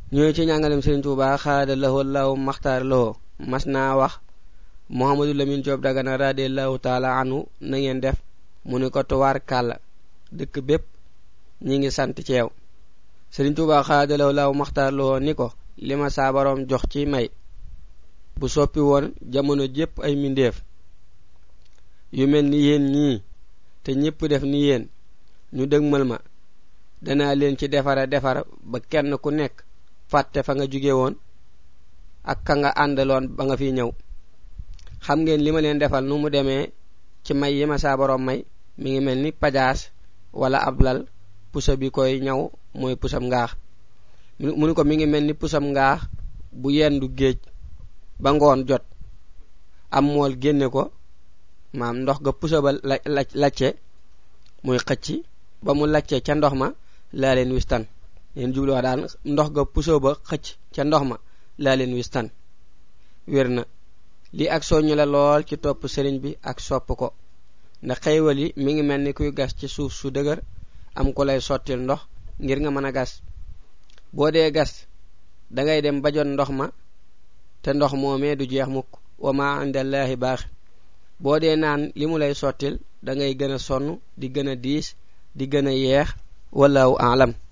ñëw ci ñangalem Serigne Touba xaada lahu Allahu maxtaar lahu mas naa wax Mouhamadou Lamine Diop Dagana radiyallahu taala anhu na ngeen def mu ne ko tuwaar kàlla dëkk bépp ñi ngi sant ci yow. Serigne Touba xaada lahu Allahu maxtaar lahu ni ko li ma saa boroom jox ci may bu soppi woon jamono jépp ay mindeef yu mel ni yéen ñii te ñépp def ni yéen ñu dëgmal ma danaa leen ci defara ba kenn ku nekk fàtte fa nga jóge woon ak ka nga àndaloon ba nga fi ñëw. xam ngeen li ma leen defal nu mu demee ci may yi ma saa boroom may mi ngi mel ni pajaas wala ablal pusa bi koy ñaw mooy pusam ngaax mu ni ko mi ngi mel ni pusam ngaax bu yendu géej ba ngoon jot am mool génne ko maam ndox ga pusa ba lacce muy xëcc ba mu lacce ca ndox ma laa leen wistan yeen jublu wax daal ndox ga pusa ba xëcc ca ndox ma laa leen wistan wér na li ak soñu la lool ci topp sëriñ bi ak sopp ko ndax xeewal yi mi ngi mel ni kuy gas ci suuf su dëgër am ko lay sottil ndox ngir nga mën a gas boo dee gas da ngay dem ba jot ndox ma te ndox moomee du jeex mukk wa ma indallahi baax boo dee naan li mu lay sottil da ngay gën a sonn di gën a diis di gën a yeex wallahu a'lam.